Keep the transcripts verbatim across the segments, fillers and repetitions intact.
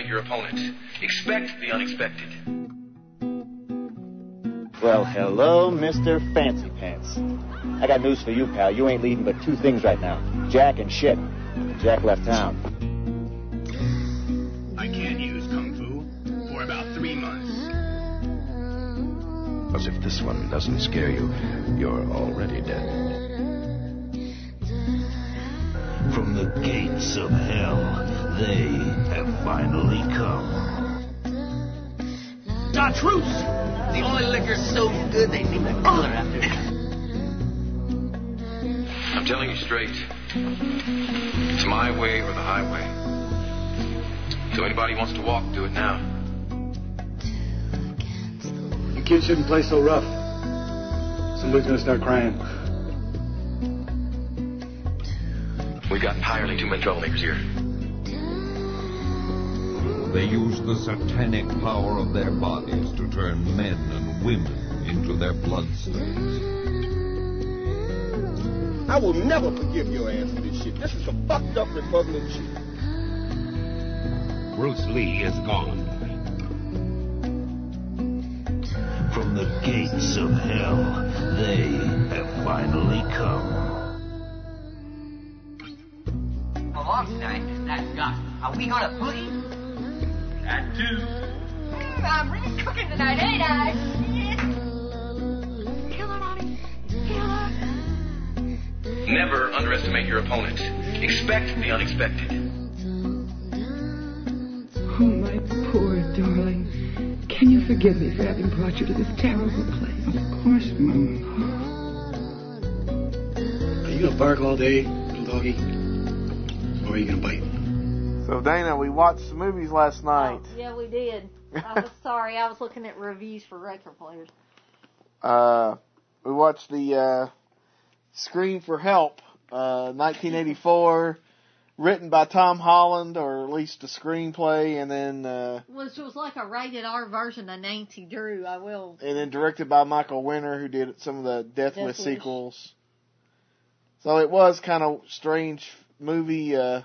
underestimate your opponent. Expect the unexpected. Well, hello, Mister Fancy Pants. I got news for you, pal. You ain't leading but two things right now. Jack and shit. Jack left town. I can't use Kung Fu for about three months. As if this one doesn't scare you, you're already dead. From the gates of hell, they have finally come. Chartreuse! The only liquor's so good they named the color after it. I'm telling you straight. It's my way or the highway. So anybody who wants to walk, do it now. The kid shouldn't play so rough. Somebody's gonna start crying. We've got entirely too many troublemakers here. They use the satanic power of their bodies to turn men and women into their bloodstains. I will never forgive your ass for this shit. This is some fucked up Republican shit. Bruce Lee is gone. From the gates of hell, they have finally come. Come on tonight, that got. Are we gonna boogie? That too. Mm, I'm really cooking tonight, ain't I? Yeah. Killer, mommy. Killer. Never underestimate your opponent. Expect the unexpected. Oh, my poor darling. Can you forgive me for having brought you to this terrible place? Of course, Mama. Are you gonna bark all day, little doggy? Or are you gonna bite? So, Dana, we watched some movies last night. Oh, yeah, we did. I was sorry. I was looking at reviews for record players. Uh, we watched the uh, Scream for Help, uh, nineteen eighty-four, written by Tom Holland, or at least a screenplay, and then... Uh, Which was like a rated R version of Nancy Drew, I will... And then directed by Michael Winner, who did some of the Death, Death Wish sequels. So it was kind of strange movie. Uh,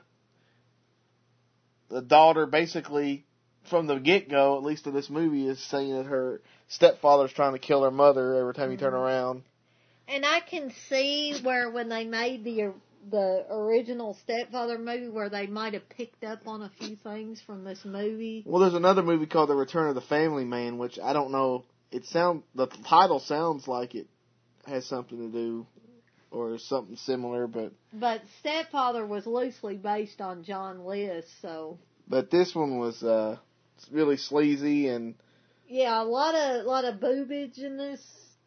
the daughter basically, from the get-go, at least of this movie, is saying that her stepfather's trying to kill her mother every time you turn around. And I can see where when they made the the original Stepfather movie, where they might have picked up on a few things from this movie. Well, there's another movie called The Return of the Family Man, which I don't know. It sound the title sounds like it has something to do or something similar, but but Stepfather was loosely based on John List, so. But this one was uh, really sleazy and. Yeah, a lot of lot of boobage in this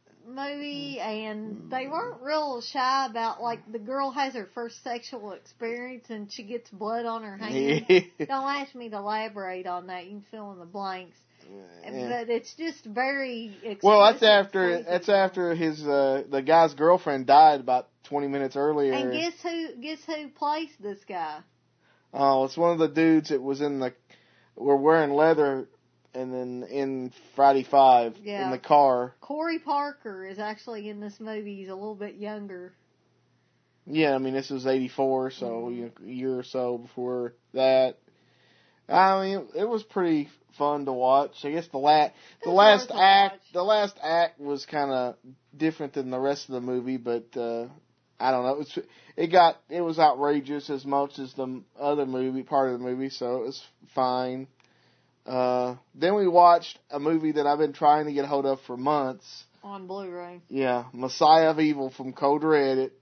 movie, and they weren't real shy about, like, the girl has her first sexual experience and she gets blood on her hand. Don't ask me to elaborate on that. You can fill in the blanks. Yeah. But it's just very explicit. Well, that's after that's after his uh, the guy's girlfriend died about twenty minutes earlier. And guess who guess who plays this guy? Oh, it's one of the dudes that was in the were wearing leather. And then in Friday Five, yeah. in the car. Corey Parker is actually in this movie. He's a little bit younger. Yeah, I mean, this was eighty-four, so mm-hmm. you know, a year or so before that. I mean, it was pretty fun to watch. I guess the, la- the last act, watch. the last act was kind of different than the rest of the movie, but uh, I don't know. It was, it got, it was outrageous as much as the other movie, part of the movie, so it was fine. Uh, then we watched a movie that I've been trying to get a hold of for months. On Blu-ray. Yeah, Messiah of Evil from Code Red. It,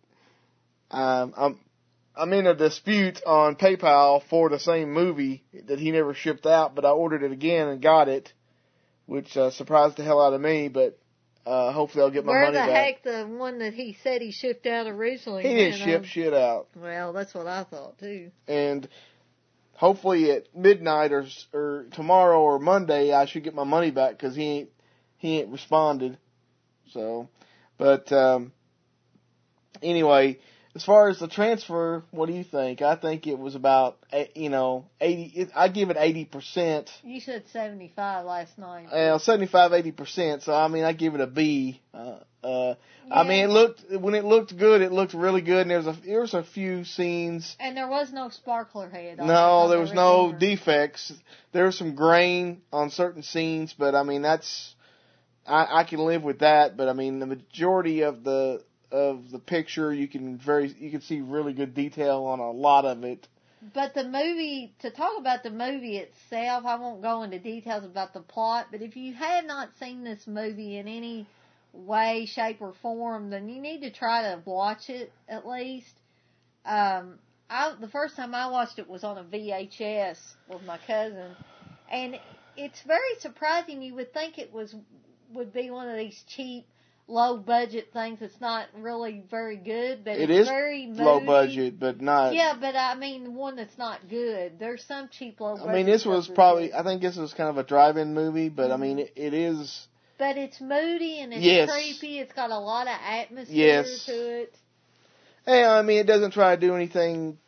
um, I'm, I'm in a dispute on PayPal for the same movie that he never shipped out, but I ordered it again and got it, which uh, surprised the hell out of me, but uh, hopefully I'll get my Where money back. Where the heck the one that he said he shipped out originally? He didn't ship on... shit out. Well, that's what I thought, too. And... hopefully at midnight or or tomorrow or Monday I should get my money back because he ain't he ain't responded. So, but um, anyway, as far as the transfer, what do you think? I think it was about, you know, eighty. I give it eighty percent. You said seventy-five last night. Well, seventy-five, eighty percent. So I mean, I give it a B. Uh, uh, yeah. I mean, it looked when it looked good, it looked really good. And there was a there was a few scenes. And there was no sparkler head. On no, there was no either. defects. There was some grain on certain scenes, but I mean, that's I, I can live with that. But I mean, the majority of the of the picture, you can very you can see really good detail on a lot of it. But the movie, to talk about the movie itself, I won't go into details about the plot, but if you have not seen this movie in any way, shape, or form, then you need to try to watch it at least. Um, I the first time I watched it was on a V H S with my cousin, and it's very surprising. You would think it was would be one of these cheap, low budget things. It's not really very good, but it it's is very low moody. budget, but not. Yeah, but I mean one that's not good. There's some cheap low budget. I mean, this was probably. I think this was kind of a drive-in movie, but mm-hmm. I mean, it, it is. But it's moody and it's yes. creepy. It's got a lot of atmosphere yes. to it. Hey, I mean, it doesn't try to do anything.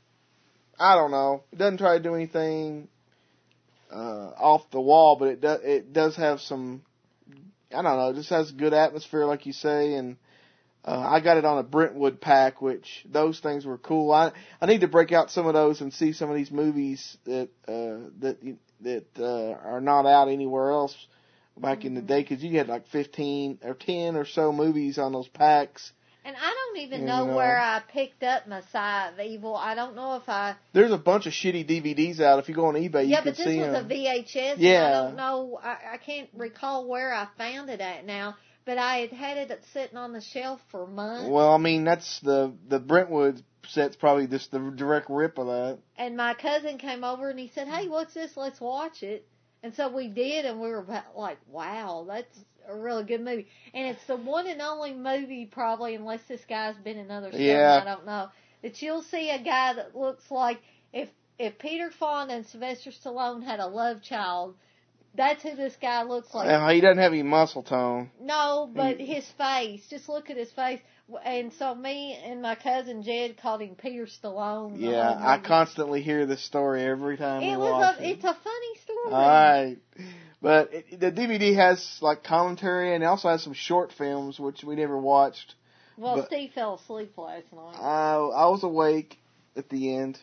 I don't know. It doesn't try to do anything uh, off the wall, but it does. It does have some. I don't know. It just has good atmosphere, like you say, and uh, I got it on a Brentwood pack, which those things were cool. I I need to break out some of those and see some of these movies that uh, that that uh, are not out anywhere else back mm-hmm. in the day, because you had like fifteen or ten or so movies on those packs. And I don't even and, know uh, where I picked up Messiah of Evil. I don't know if I... There's a bunch of shitty D V Ds out. If you go on eBay, yeah, you can see them. Yeah, but this was a V H S. Yeah. And I don't know... I, I can't recall where I found it at now. But I had had it sitting on the shelf for months. Well, I mean, that's the... The Brentwood set's probably just the direct rip of that. And my cousin came over and he said, hey, what's this? Let's watch it. And so we did, and we were like, wow, that's a really good movie. And it's the one and only movie, probably, unless this guy's been in other stuff, yeah. I don't know, that you'll see a guy that looks like if if Peter Fonda and Sylvester Stallone had a love child, that's who this guy looks like. Uh, he doesn't have any muscle tone. No, but his face, just look at his face. And so me and my cousin Jed called him Peter Stallone. Yeah, I constantly hear this story every time it we was watch a, it. It's a funny story. All right. But it, the D V D has like commentary, and it also has some short films, which we never watched. Well, but Steve fell asleep last night. I, I was awake at the end.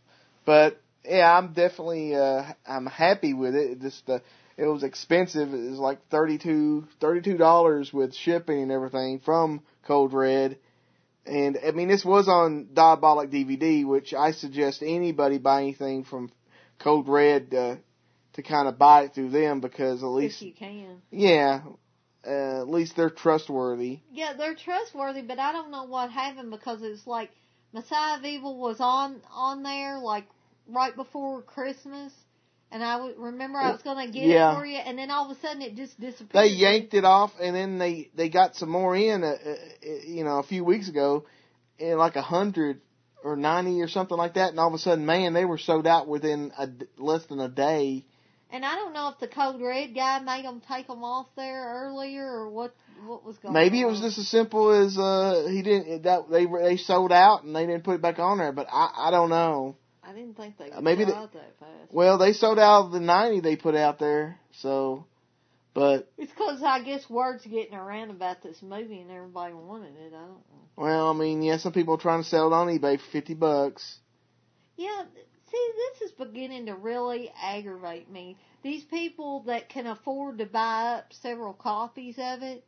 But, yeah, I'm definitely uh, I'm happy with it. It just... Uh, It was expensive. It was like thirty-two dollars with shipping and everything from Code Red. And, I mean, this was on Diabolic D V D, which I suggest anybody buy anything from Code Red uh, to kind of buy it through them, because at least... If you can. Yeah. Uh, at least they're trustworthy. Yeah, they're trustworthy, but I don't know what happened, because it's like Messiah of Evil was on, on there, like, right before Christmas. And I would remember I was going to get yeah. it for you, and then all of a sudden it just disappeared. They yanked it off, and then they, they got some more in, uh, uh, you know, a few weeks ago, in like a hundred or ninety or something like that. And all of a sudden, man, they were sold out within a, less than a day. And I don't know if the Code Red guy made them take them off there earlier, or what what was going Maybe on. Maybe it was just as simple as uh, he didn't that they they sold out and they didn't put it back on there. But I I don't know. I didn't think they would Maybe go they, out that fast. Well, they sold out of the ninety they put out there, so, but... It's because I guess word's getting around about this movie and everybody wanted it, I don't know. Well, I mean, yeah, some people are trying to sell it on eBay for fifty bucks. Yeah, see, this is beginning to really aggravate me. These people that can afford to buy up several copies of it,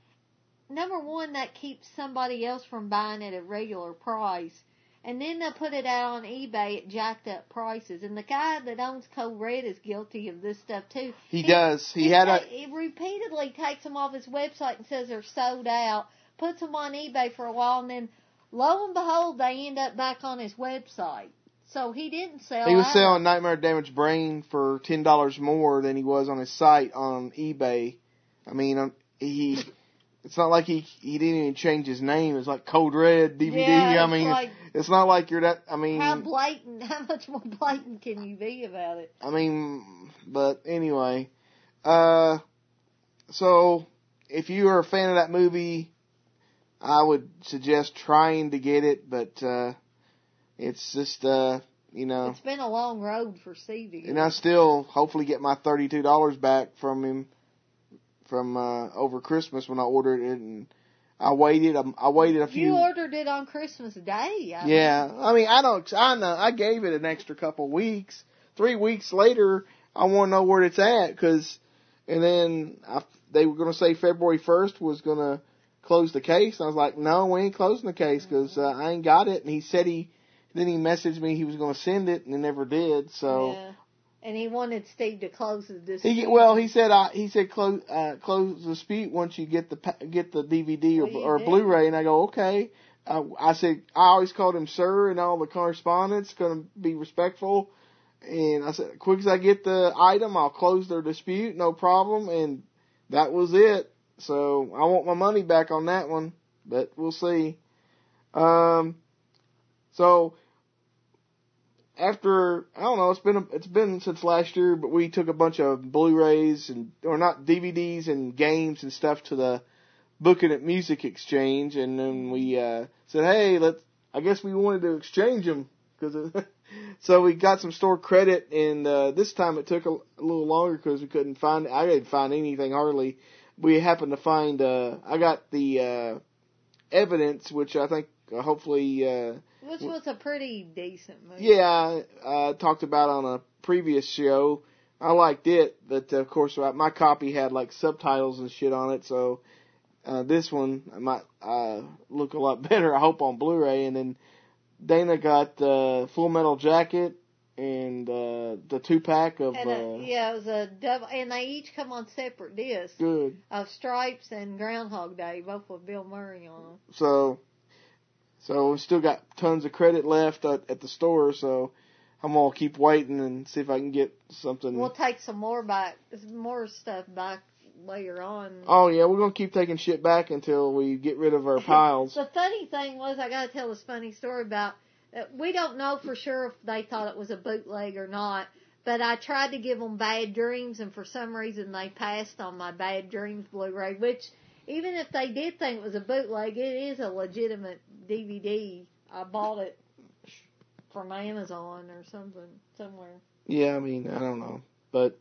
number one, that keeps somebody else from buying it at regular price. And then they'll put it out on eBay at jacked up prices. And the guy that owns Code Red is guilty of this stuff too. He, he does. He, he had ta- a... He repeatedly takes them off his website and says they're sold out, puts them on eBay for a while, and then lo and behold, they end up back on his website. So he didn't sell He was out. selling Nightmare Damaged Brain for ten dollars more than he was on his site on eBay. I mean, he... It's not like he he didn't even change his name. It's like Code Red D V D. Yeah, I mean, like, it's not like you're that. I mean, how blatant? How much more blatant can you be about it? I mean, but anyway, uh, so if you are a fan of that movie, I would suggest trying to get it, but uh, it's just, uh, you know. It's been a long road for Stevie. And I still hopefully get my thirty-two dollars back from him from uh, over Christmas when I ordered it, and I waited. I, I waited a few. You ordered it on Christmas Day. I yeah, mean. I mean, I don't. I know. I gave it an extra couple weeks. Three weeks later, I want to know where it's at, because, and then I, they were going to say February first was going to close the case. I was like, no, we ain't closing the case because uh, I ain't got it. And he said he. Then he messaged me he was going to send it, and he never did. So. Yeah. And he wanted Steve to close the dispute. He, well, he said uh, he said close uh, close the dispute once you get the get the D V D or, well, or did. Blu-ray, and I go okay. Uh, I said I always called him sir in all the correspondence, going to be respectful, and I said quick as I get the item, I'll close their dispute, no problem, and that was it. So I want my money back on that one, but we'll see. Um, so. After, I don't know, it's been, it's been since last year, but we took a bunch of Blu-rays and, or not, D V Ds and games and stuff to the Booking It Music Exchange, and then we, uh, said, hey, let's, I guess we wanted to exchange them, cause so we got some store credit, and, uh, this time it took a, a little longer because we couldn't find, I didn't find anything hardly. We happened to find, uh, I got the, uh, Evidence, which I think, uh, hopefully, uh, which was a pretty decent movie. Yeah, I uh, talked about on a previous show. I liked it, but of course my copy had like subtitles and shit on it, so uh, this one might uh, look a lot better, I hope, on Blu-ray. And then Dana got uh, Full Metal Jacket and uh, the two-pack of... And a, uh, yeah, it was a double, and they each come on separate discs. Good. Of Stripes and Groundhog Day, both with Bill Murray on them. So... So we still got tons of credit left at, at the store, so I'm gonna keep waiting and see if I can get something. We'll take some more back, more stuff back later on. Oh yeah, we're gonna keep taking shit back until we get rid of our piles. The funny thing was, I gotta tell this funny story about. Uh, we don't know for sure if they thought it was a bootleg or not, but I tried to give them Bad Dreams, and for some reason they passed on my Bad Dreams Blu-ray, which. Even if they did think it was a bootleg, it is a legitimate D V D. I bought it from Amazon or something, somewhere. Yeah, I mean, I don't know. But,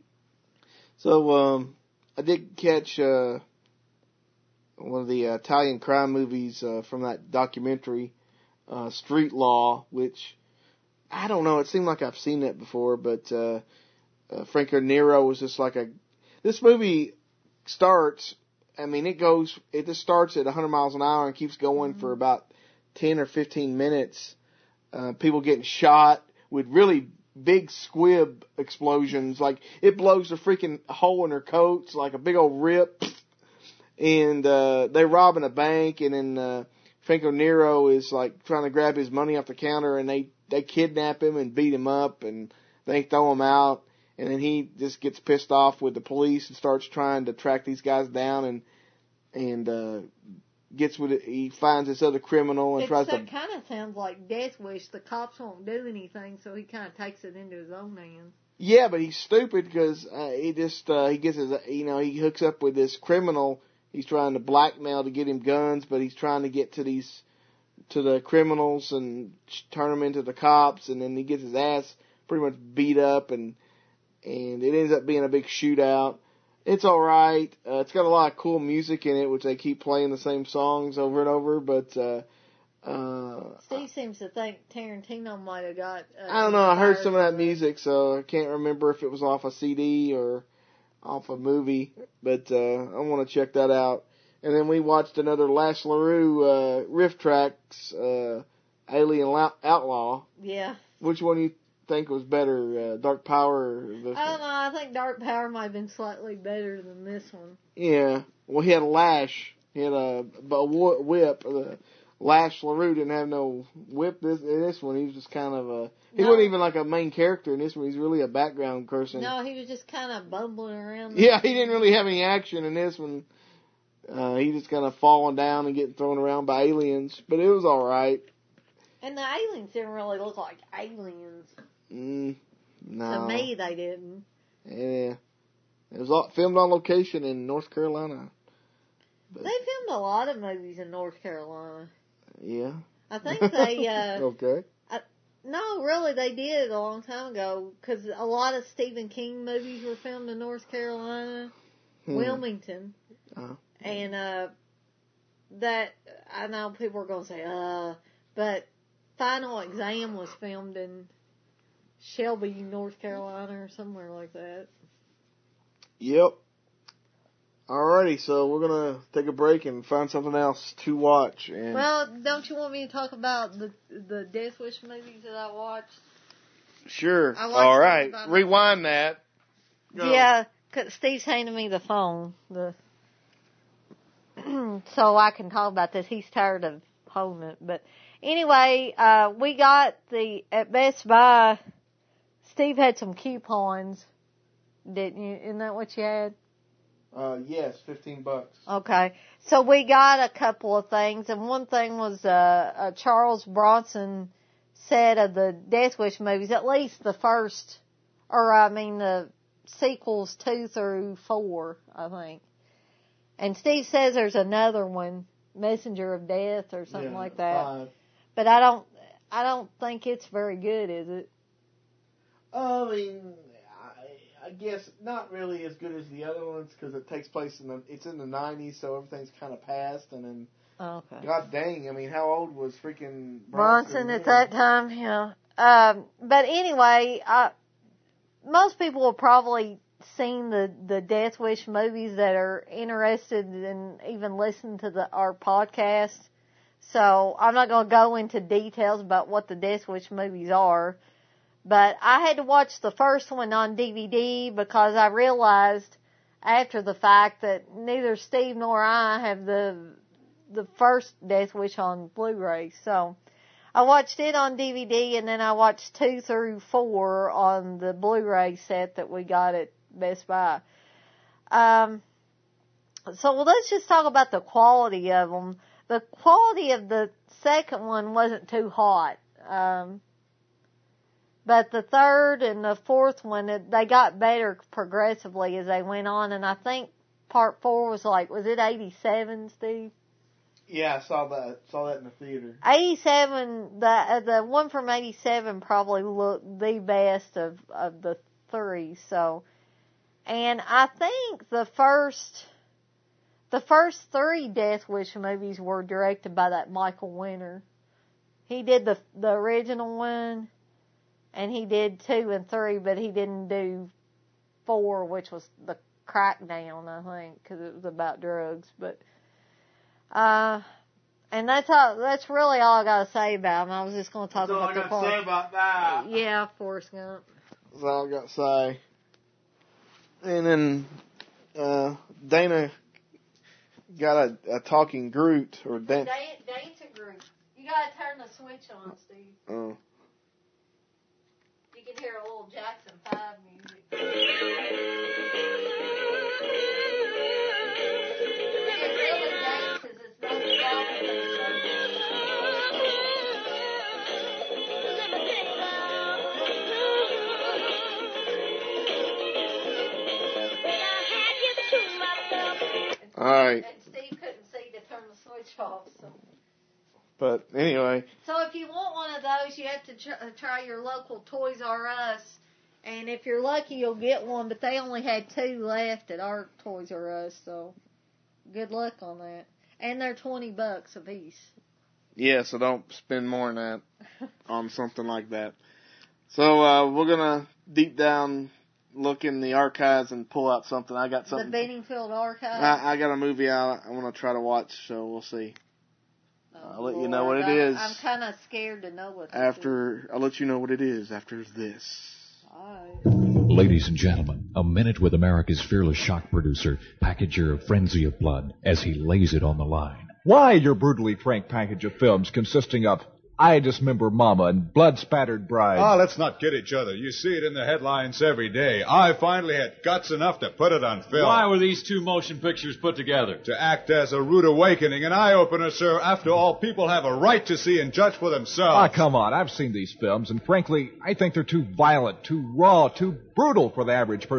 so, um, I did catch, uh, one of the uh, Italian crime movies, uh, from that documentary, uh, Street Law, which, I don't know, it seemed like I've seen that before, but, uh, uh Franco Nero was just like a, this movie starts, I mean, it goes, it just starts at one hundred miles an hour and keeps going mm-hmm. for about ten or fifteen minutes. Uh, people getting shot with really big squib explosions. Like, it blows a freaking hole in their coats, like a big old rip. And, uh, they're robbing a bank, and then, uh, Franco Nero is, like, trying to grab his money off the counter, and they, they kidnap him and beat him up, and they throw him out. And then he just gets pissed off with the police and starts trying to track these guys down, and and uh, gets with it. He finds this other criminal and it's, tries that to. Kind of sounds like Death Wish. The cops won't do anything, so he kind of takes it into his own hands. Yeah, but he's stupid because uh, he just uh, he gets his you know he hooks up with this criminal. He's trying to blackmail to get him guns, but he's trying to get to these to the criminals and turn them into the cops, and then he gets his ass pretty much beat up and. And it ends up being a big shootout. It's alright. Uh, it's got a lot of cool music in it, which they keep playing the same songs over and over, but, uh, uh. Steve seems to think Tarantino might have got, uh, I don't know, I heard some of that music, so I can't remember if it was off a C D or off a movie, but, uh, I want to check that out. And then we watched another Lash LaRue, uh, riff tracks, uh, Alien Outlaw. Yeah. Which one you think was better, uh, Dark Power or this one? I don't know, I think Dark Power might have been slightly better than this one. Yeah. Well, he had a lash. He had a, a whip. The Lash LaRue didn't have no whip this, in this one. He was just kind of a, he no. wasn't even like a main character in this one. He's really a background person. No, he was just kind of bumbling around. Yeah, he didn't really have any action in this one. Uh, he just kind of falling down and getting thrown around by aliens. But it was alright. And the aliens didn't really look like aliens. Mm, no. To me, they didn't. Yeah. It was all filmed on location in North Carolina. But, they filmed a lot of movies in North Carolina. Yeah. I think they, uh... okay. I, no, really, they did a long time ago, because a lot of Stephen King movies were filmed in North Carolina, hmm. Wilmington. Uh-huh. And, uh, that, I know people are going to say, uh, but Final Exam was filmed in Shelby, North Carolina, or somewhere like that. Yep. Alrighty, so we're gonna take a break and find something else to watch. And well, don't you want me to talk about the the Death Wish movies that I watched? Sure. I watched All right. Rewind that. Go. Yeah, cause Steve's handing me the phone, the so I can talk about this. He's tired of holding it, but anyway, uh, we got the at Best Buy. Steve had some coupons, didn't you? Isn't that what you had? Uh, yes, fifteen bucks. Okay. So we got a couple of things, and one thing was uh, a Charles Bronson set of the Death Wish movies, at least the first, or I mean the sequels two through four, I think. And Steve says there's another one, Messenger of Death or something yeah, like that. Five. But I don't, I don't think it's very good, is it? I mean, I guess not really as good as the other ones because it takes place in the it's in the nineties, so everything's kind of past. And then, okay. God dang, I mean, how old was freaking Bronson, Bronson at that time? Yeah. Um, but anyway, I, most people have probably seen the the Death Wish movies that are interested in even listening to the our podcast. So I'm not going to go into details about what the Death Wish movies are. But I had to watch the first one on D V D because I realized after the fact that neither Steve nor I have the the first Death Wish on Blu-ray. So I watched it on D V D, and then I watched two through four on the Blu-ray set that we got at Best Buy. Um, so well, let's just talk about the quality of them. The quality of the second one wasn't too hot. Um, But the third and the fourth one, they got better progressively as they went on. And I think part four was like, was it eighty-seven, Steve? Yeah, I saw that. Saw that in the theater. eighty-seven, the the one from eighty-seven probably looked the best of, of the three. So, and I think the first, the first three Death Wish movies were directed by that Michael Winter. He did the the original one. And he did two and three, but he didn't do four, which was the Crackdown, I think, because it was about drugs. But, uh, and that's all, that's really all I got to say about him. I was just going to talk that's about the part. That's all I got to say about that. Yeah, Forrest Gump. That's all I got to say. And then, uh, Dana got a, a talking Groot, or Dan- Dan- Dancing Groot. You got to turn the switch on, Steve. Oh. You can hear a little Jackson five music. It really dances. It's not All right. And Steve couldn't see to turn the switch off, so. But anyway. So if you want one of those, you have to tr- try your local Toys R Us. And if you're lucky, you'll get one. But they only had two left at our Toys R Us. So good luck on that. And they're twenty bucks a piece. Yeah, so don't spend more than that on something like that. So uh, we're going to deep down look in the archives and pull out something. I got something. The Bedingfield Archive? I, I got a movie out I want to try to watch, so we'll see. Oh, I'll let Lord, you know what it I'm, is. I'm kind of scared to know what after is. I'll let you know what it is after this. All right. Ladies and gentlemen, a minute with America's fearless shock producer, packager of Frenzy of Blood, as he lays it on the line. Why your brutally frank package of films consisting of I Dismember Mama and Blood-Spattered Bride? Ah, let's not kid each other. You see it in the headlines every day. I finally had guts enough to put it on film. Why were these two motion pictures put together? To act as a rude awakening, an eye-opener, sir. After all, people have a right to see and judge for themselves. Ah, come on. I've seen these films, and frankly, I think they're too violent, too raw, too brutal for the average person.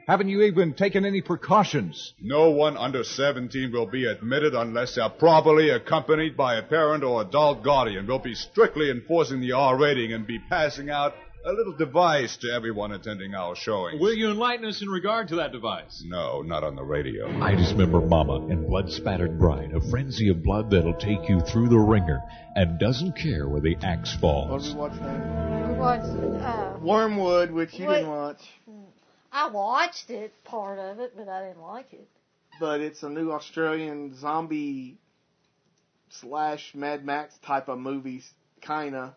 Haven't you even taken any precautions? No one under seventeen will be admitted unless they're properly accompanied by a parent or adult guardian. We'll be strictly enforcing the R rating and be passing out a little device to everyone attending our showing. Will you enlighten us in regard to that device? No, not on the radio. I Dismember Mama and Blood-Spattered Bride, a frenzy of blood that'll take you through the ringer and doesn't care where the axe What falls. did we watch that? We watched uh, Wormwood, which you What- didn't watch. I watched it, part of it, but I didn't like it. But it's a new Australian zombie slash Mad Max type of movies, kinda.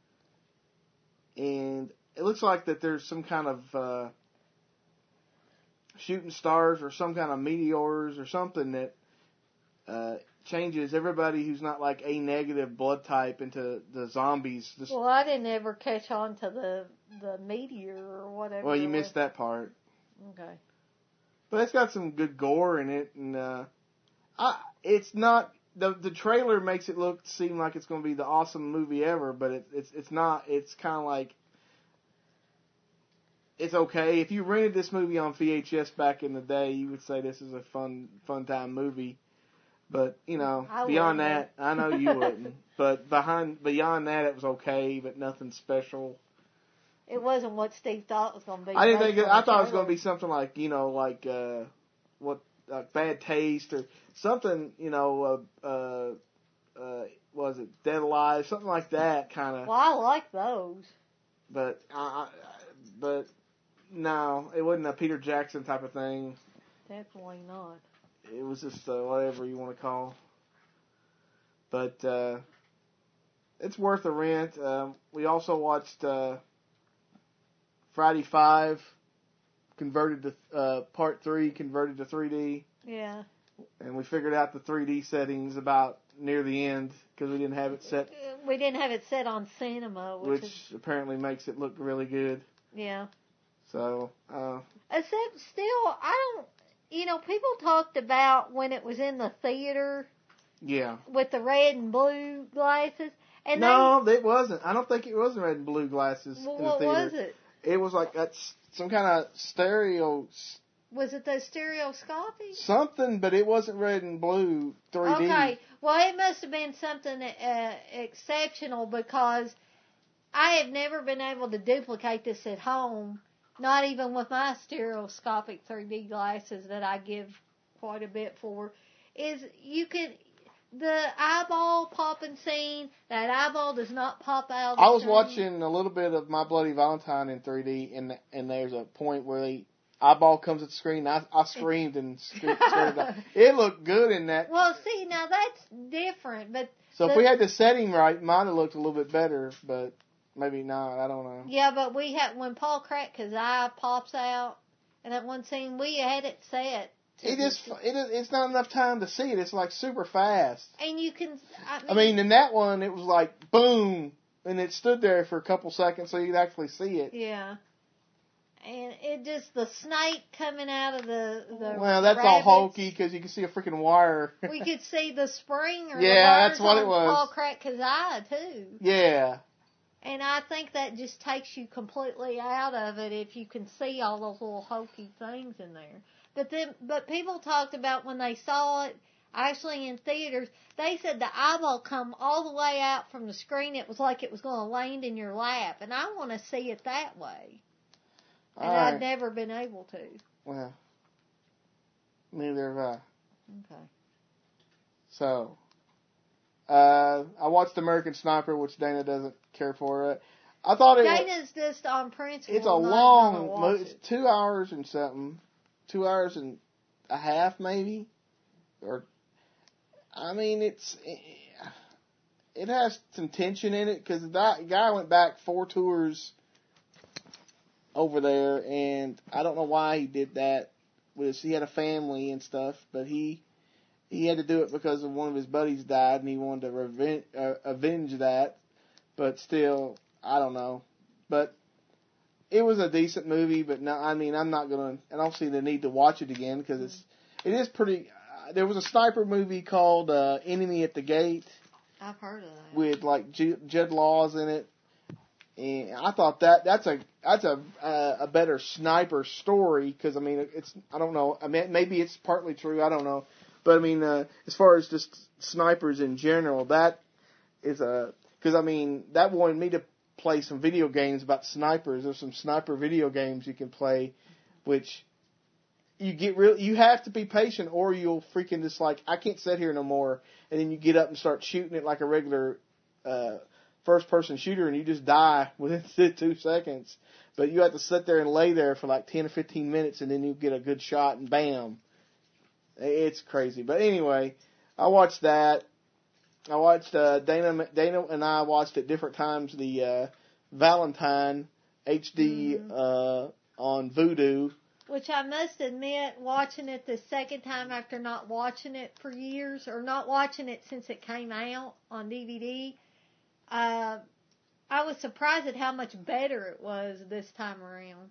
And it looks like that there's some kind of uh, shooting stars or some kind of meteors or something that uh, changes everybody who's not like A negative blood type into the zombies. This, Well, I didn't ever catch on to the the meteor or whatever. well, you it missed was. that part. Okay. But it's got some good gore in it, and uh, I, it's not. The the trailer makes it look seem like it's going to be the awesome movie ever, but it, it's it's not. It's kind of like it's okay. If you rented this movie on V H S back in the day, you would say this is a fun fun time movie. But you know, I beyond wouldn't. that, I know you wouldn't. But behind beyond that, it was okay, but nothing special. It wasn't what Steve thought it was going to be. I didn't based think. It, on I the thought it was trailer. going to be something like you know, like uh, what like Bad Taste or something. You know, uh, uh, uh, was it Dead Alive? Something like that kind of. Well, I like those. But uh, I- but no, it wasn't a Peter Jackson type of thing. Definitely not. It was just uh, whatever you want to call. But uh, it's worth a rent. Um, we also watched uh, Friday Five, converted to uh, Part Three, converted to three D, Yeah. and we figured out the three D settings about near the end because we didn't have it set, We didn't have it set on cinema, which, which is, apparently makes it look really good. yeah. So uh, Except still, I don't, you know, people talked about when it was in the theater yeah. with the red and blue glasses. And No, it wasn't. I don't think it was red and blue glasses they, well, in the what theater. was it? It was like that's some kind of stereo Was it the stereoscopic? something, but it wasn't red and blue three D. Okay, well, it must have been something uh, exceptional because I have never been able to duplicate this at home, not even with my stereoscopic three D glasses that I give quite a bit for. Is you can the eyeball popping scene, that eyeball does not pop out. Of the I was screen. watching a little bit of My Bloody Valentine in three D, and and there's a point where the eyeball comes at the screen. And I I screamed and scared it off. It looked good in that. Well, see, now that's different, but So if the- we had the setting right, it might have looked a little bit better, but maybe not. I don't know. Yeah, but we had when Paul Crack's eye pops out, and that one scene we had it set. to It just the- it it's not enough time to see it. It's like super fast. and you can. I mean, I mean, in that one, it was like boom, and it stood there for a couple seconds so you could actually see it. yeah. And it just the snake coming out of the the. Well, that's all rabbits. hokey because you can see a freaking wire. We could see the spring or Yeah, the that's what wires it on was. Paul Crack's eye too. Yeah. And I think that just takes you completely out of it if you can see all those little hokey things in there. But then, but people talked about when they saw it actually in theaters, they said the eyeball come all the way out from the screen. It was like it was going to land in your lap, and I want to see it that way. And All I've right. never been able to. Well, neither have I. Okay. So, uh, I watched American Sniper, which Dana doesn't care for. I thought it was, Dana's just on principle. it's a not gonna long, watch mo- it's it. two hours and something, two hours and a half maybe, or, I mean, it's, it has some tension in it because the guy went back four tours over there, and I don't know why he did that. Was he had a family and stuff, but he he had to do it because of one of his buddies died, and he wanted to revenge, uh, avenge that. But still, I don't know. But it was a decent movie. But no, I mean, I'm not gonna. I don't see the need to watch it again because it's it is pretty. Uh, there was a sniper movie called uh, Enemy at the Gate I've heard of that. with like J- Judd Law's in it. And I thought that that's a that's a uh, a better sniper story because I mean it's I don't know I mean maybe it's partly true I don't know, but I mean uh, as far as just snipers in general, that is a because I mean that wanted me to play some video games about snipers. There's some sniper video games you can play, which you get real. You have to be patient, or you'll freaking just like I can't sit here no more. And then you get up and start shooting it like a regular uh, first-person shooter, and you just die within two seconds. But you have to sit there and lay there for like ten or fifteen minutes, and then you get a good shot, and bam, it's crazy. But anyway, I watched that. I watched uh, Dana. Dana and I watched at different times the uh, Valentine H D mm-hmm. uh, on Vudu. Which I must admit, watching it the second time after not watching it for years, or not watching it since it came out on D V D, uh, I was surprised at how much better it was this time around.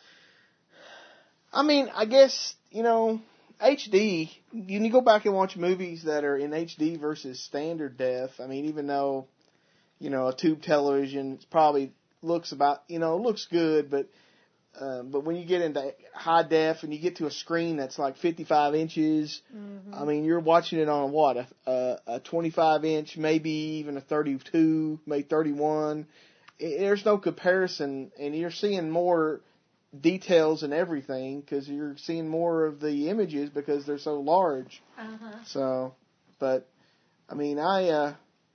I mean, I guess, you know, H D, you go back and watch movies that are in H D versus standard def. I mean, even though, you know, a tube television it's probably looks about, you know, looks good, but uh, but when you get into high def and you get to a screen that's like fifty-five inches, mm-hmm. I mean, you're watching it on what, a, a, a twenty-five inch, maybe even a thirty-two, maybe thirty-one. It, there's no comparison, and you're seeing more details and everything because you're seeing more of the images because they're so large. Uh-huh. So, but I mean, I uh,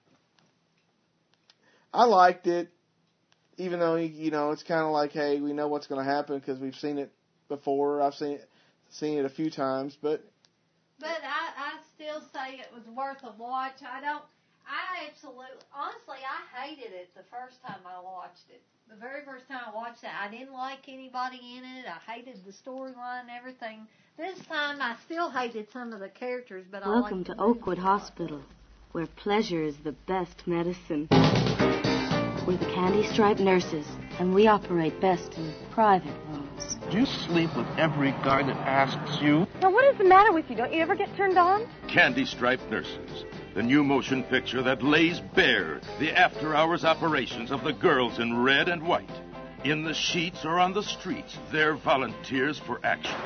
I liked it, even though you know it's kind of like, hey, we know what's going to happen because we've seen it before. I've seen it, seen it a few times, but but I I still say it was worth a watch. I don't. I absolutely, honestly, I hated it the first time I watched it. The very first time I watched it, I didn't like anybody in it. I hated the storyline and everything. This time, I still hated some of the characters, but Welcome I Welcome to Oakwood Hospital, where pleasure is the best medicine. We're the Candy Stripe nurses, and we operate best in private rooms. Do you sleep with every guy that asks you? Now, what is the matter with you? Don't you ever get turned on? Candy Stripe Nurses, the new motion picture that lays bare the after-hours operations of the girls in red and white. In the sheets or on the streets, they're volunteers for action.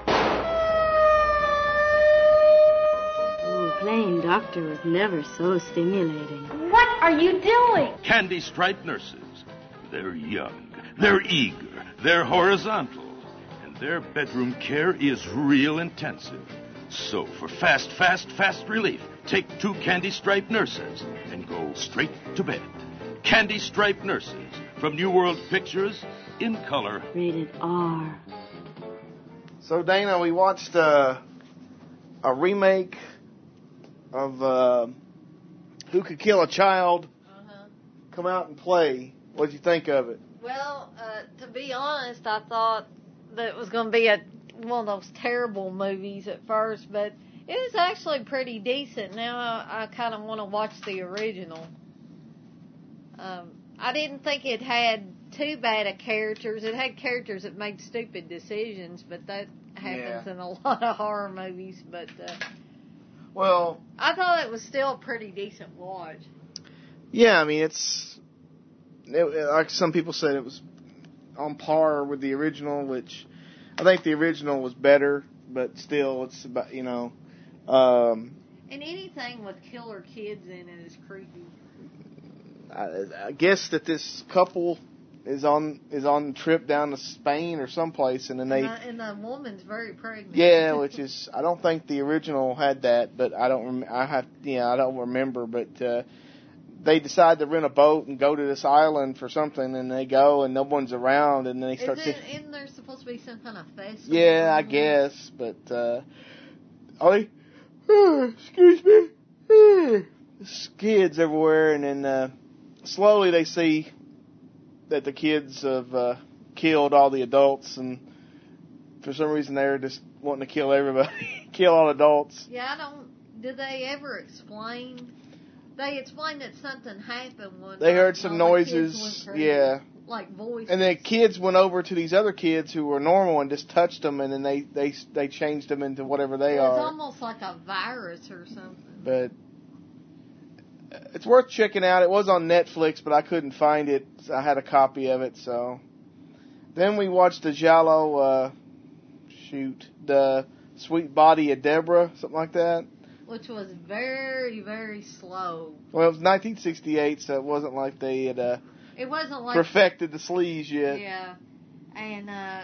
Oh, playing doctor was never so stimulating. What are you doing? Candy Stripe Nurses. They're young, they're eager, they're horizontal, and their bedroom care is real intensive. So, for fast, fast, fast relief, take two Candy Stripe Nurses and go straight to bed. Candy Stripe Nurses from New World Pictures in color. Rated R. So, Dana, we watched uh, a remake of uh, Who Could Kill a Child uh-huh. come out and play. What'd you think of it? Well, uh, to be honest, I thought that it was going to be a one of those terrible movies at first, but it was actually pretty decent. Now I, I kind of want to watch the original. Um, I didn't think it had too bad of characters. It had characters that made stupid decisions, but that happens yeah. in a lot of horror movies. But uh, well, I thought it was still a pretty decent watch. Yeah, I mean it's it, like some people said it was on par with the original, which I think the original was better, but still, it's about, you know. Um, and anything with killer kids in it is creepy. I, I guess that this couple is on is on the trip down to Spain or someplace, and then they. And the, and the woman's very pregnant. Yeah, which is I don't think the original had that, but I don't. Rem- I have yeah, I don't remember, but. Uh, They decide to rent a boat and go to this island for something, and they go, and no one's around, and then they start... Is it, isn't there supposed to be some kind of festival? Yeah, I guess, but, uh... Oh, they, oh, excuse me. Oh, there's kids everywhere, and then, uh... slowly they see that the kids have, uh... killed all the adults, and for some reason they're just wanting to kill everybody. Kill all adults. Yeah, I don't... Did they ever explain... They explained that something happened one They night heard some noises, yeah. Like voices. And the kids went over to these other kids who were normal and just touched them, and then they they they changed them into whatever they it are. It's almost like a virus or something. But it's worth checking out. It was on Netflix, but I couldn't find it. I had a copy of it, so. Then we watched the Giallo, uh, shoot, the Sweet Body of Deborah, something like that. Which was very, very slow. Well, it was nineteen sixty-eight, so it wasn't like they had uh, it wasn't like perfected the sleaze yet. Yeah, and uh,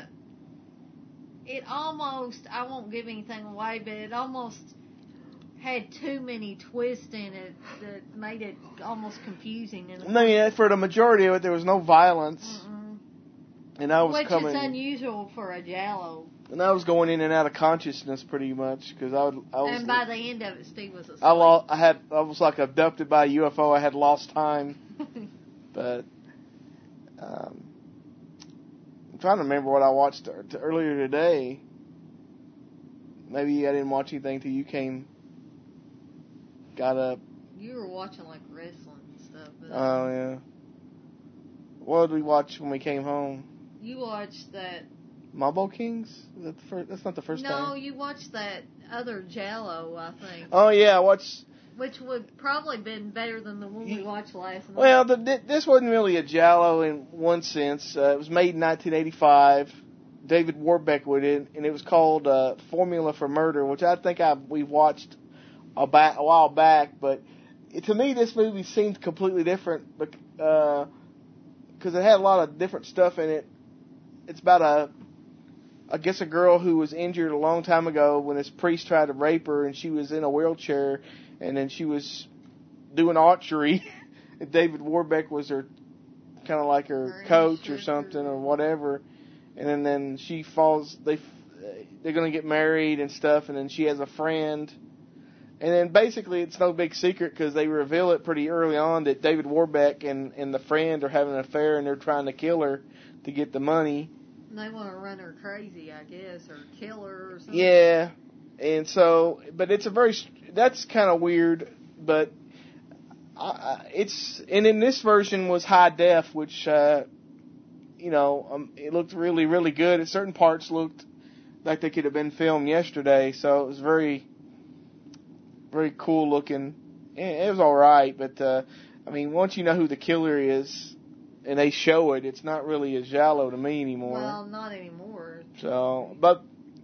it almost, I won't give anything away, but it almost had too many twists in it that made it almost confusing. And I mean, for the majority of it, there was no violence. Mm-mm. And I was Which coming, is unusual for a Giallo. And I was going in and out of consciousness pretty much because I would. I was, and by the end of it, Steve was asleep. I lost. I had. I was like abducted by a U F O. I had lost time. But um, I'm trying to remember what I watched earlier today. Maybe I didn't watch anything till you came. Got up. You were watching like wrestling and stuff. But oh yeah. What did we watch when we came home? You watched that. Mambo Kings? Is that the first, that's not the first no, time. No, you watched that other Giallo, I think. Oh yeah, I watched. Which would probably been better than the one we watched last night. Well, the, this wasn't really a Giallo in one sense. Uh, it was made in nineteen eighty-five. David Warbeck was in, and it was called uh, Formula for Murder, which I think I we watched a, back, a while back. But it, to me, this movie seemed completely different because uh, it had a lot of different stuff in it. It's about a I guess a girl who was injured a long time ago when this priest tried to rape her, and she was in a wheelchair, and then she was doing archery, and David Warbeck was her, kind of like her, her coach or something or whatever, and then, then she falls, they, they're going to get married and stuff, and then she has a friend, and then basically it's no big secret because they reveal it pretty early on that David Warbeck and, and the friend are having an affair, and they're trying to kill her to get the money. They want to run her crazy, I guess, or kill her or something. Yeah, and so, but it's a very, that's kind of weird, but I, it's, and in this version was high def, which, uh, you know, um, it looked really, really good. At certain parts looked like they could have been filmed yesterday, so it was very, very cool looking. It was alright, but, uh, I mean, once you know who the killer is, and they show it, it's not really a Giallo to me anymore. Well, not anymore. So, but,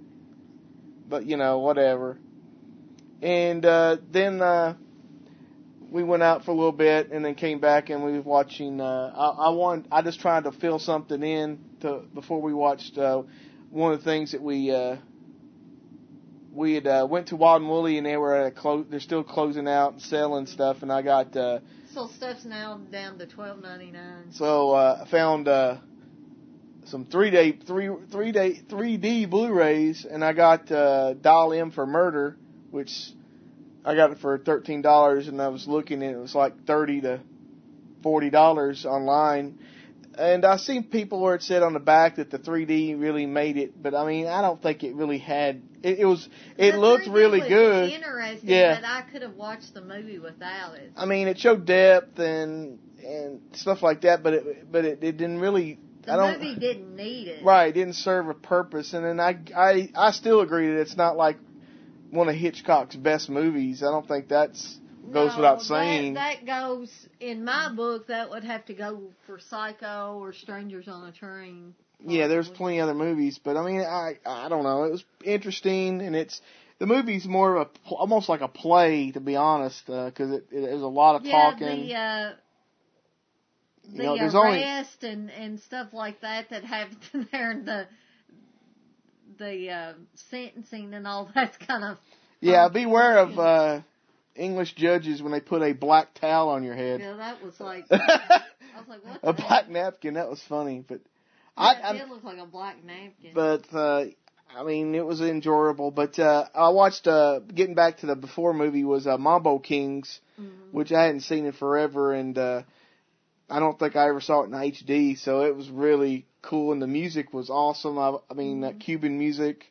but you know, whatever. And uh, then uh, we went out for a little bit, and then came back, and we were watching. Uh, I, I wanted, I just tried to fill something in to before we watched uh, one of the things that we uh, we had uh, went to Wild and Woolly, and they were at a clo- they're still closing out and selling stuff, and I got. Uh, So stuff's now down to twelve ninety nine. So uh, I found uh, some three day three three day three D Blu-rays, and I got uh, Dial M for Murder, which I got it for thirteen dollars, and I was looking, and it was like thirty to forty dollars online. And I seen people where it said on the back that the three D really made it, but I mean, I don't think it really had. It, it was. It the looked three D really was good. Interesting, yeah. But I could have watched the movie without it. I mean, it showed depth and and stuff like that, but it but it, it didn't really. The I don't, movie didn't need it. Right, it didn't serve a purpose, and then I I I still agree that it's not like one of Hitchcock's best movies. I don't think that's. Goes no, without saying. That, that goes, in my book, that would have to go for Psycho or Strangers on a Train. Probably. Yeah, there's plenty of other movies, but I mean, I I don't know. It was interesting, and it's the movie's more of a almost like a play, to be honest, because uh, it, it there's a lot of yeah, talking. the uh, the you know, arrest only, and and stuff like that that have there the the uh, sentencing and all that's kind of. Yeah, beware of. Uh, English judges when they put a black towel on your head. Yeah, that was like I was like, what? A black napkin. That was funny, but yeah, I, it did look like a black napkin. But uh, I mean, it was enjoyable. But uh, I watched. Uh, getting back to the before movie was uh, Mambo Kings, mm-hmm. which I hadn't seen in forever, and uh, I don't think I ever saw it in H D. So it was really cool, and the music was awesome. I, I mean, mm-hmm. uh, Cuban music,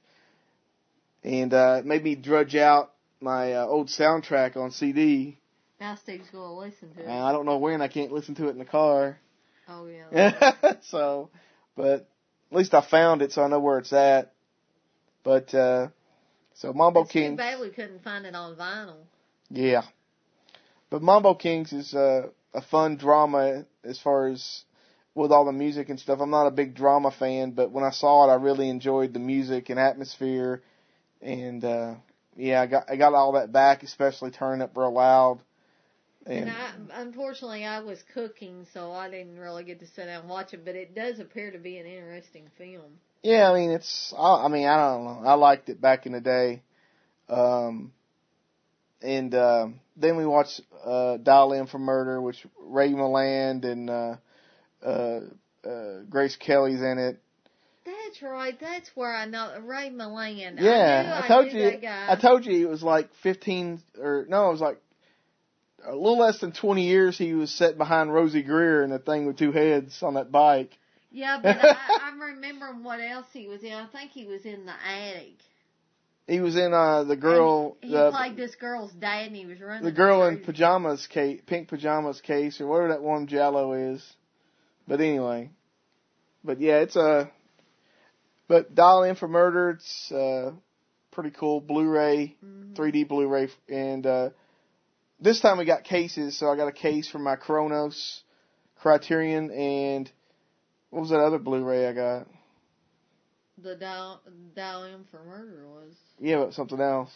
and uh, it made me drudge out my uh, old soundtrack on C D. Now Steve's going to listen to it. Uh, I don't know when. I can't listen to it in the car. Oh, yeah. So, but at least I found it, so I know where it's at. But, uh, so Mambo it's King. Too bad we couldn't find it on vinyl. Yeah. But Mambo Kings is uh, a fun drama as far as with all the music and stuff. I'm not a big drama fan, but when I saw it, I really enjoyed the music and atmosphere. And, uh, yeah, I got I got all that back, especially turning up real loud. And, and I, unfortunately, I was cooking, so I didn't really get to sit down and watch it, but it does appear to be an interesting film. Yeah, I mean, it's, I, I mean, I don't know. I liked it back in the day. Um, and, uh, then we watched, uh, Dial M for Murder, which Ray Milland and, uh, uh, uh, Grace Kelly's in it. That's right. That's where I know Ray Milland. Yeah, I, I, I told I you, that guy. I told you it was like fifteen, or no, it was like a little less than twenty years he was sitting behind Rosie Greer in a thing with two heads on that bike. Yeah, but I, I'm remembering what else he was in. I think he was in The Attic. He was in uh the girl. And he the, played this girl's dad, and he was running. The girl in pajamas case, pink pajamas case, or whatever that one Giallo is. But anyway, but yeah, it's a. But Dial M for Murder, it's uh pretty cool. Blu-ray, mm-hmm. three D Blu-ray, and uh this time we got cases. So I got a case for my Kronos, Criterion, and what was that other Blu-ray I got? The Dial, Dial M for Murder was. Yeah, but something else.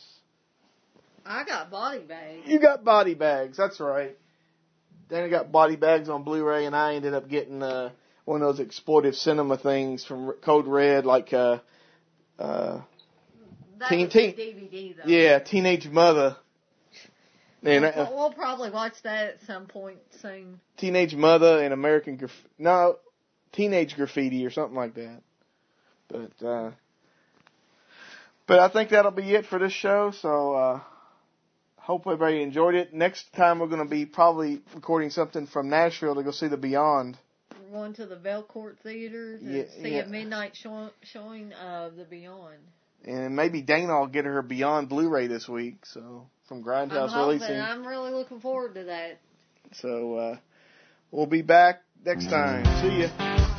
I got Body Bags. You got Body Bags, that's right. Then I got Body Bags on Blu-ray, and I ended up getting uh, one of those exploitive cinema things from Code Red, like uh, uh, that teen, was teen, D V D though. Yeah, Teenage Mother. And, we'll, uh, we'll probably watch that at some point soon. Teenage Mother and American Graf- no, Teenage Graffiti or something like that. But uh, but I think that'll be it for this show. So uh, hope everybody enjoyed it. Next time we're going to be probably recording something from Nashville to go see The Beyond. We're going to the Belcourt Theater to yeah, see yeah. a midnight show- showing of The Beyond. And maybe Dana will get her Beyond Blu-ray this week. So from Grindhouse I'm hoping. releasing. I'm really looking forward to that. So uh, we'll be back next time. See ya.